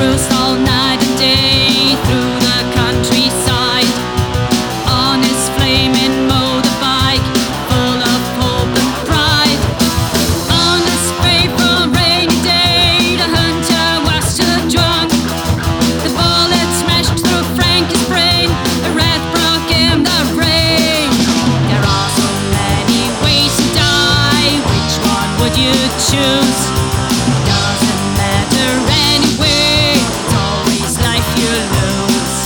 cruised all night and day through the countryside on his flaming motorbike, full of hope and pride. On this fateful rainy day, the hunter was too drunk. The bullet smashed through Frankie's brain, the red broke in the brain. There are so many ways to die, which one would you choose? Doesn't matter anyway, it's always life you lose.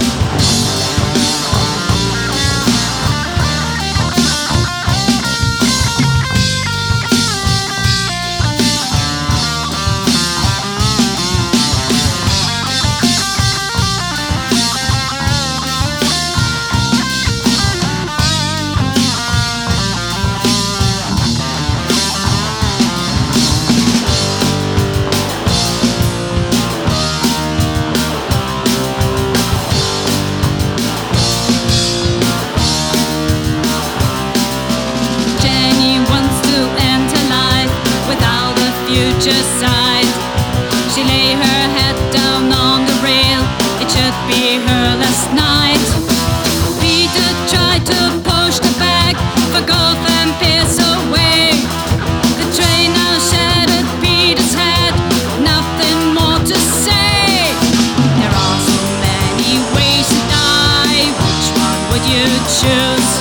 Jenny wants to end her life without a future sight. She lay her head down on the rail, it should be her last night. Peter tried to push the back, but Golf and Pierce away. The train now shattered Peter's head, nothing more to say. There are so many ways to die, which one would you choose?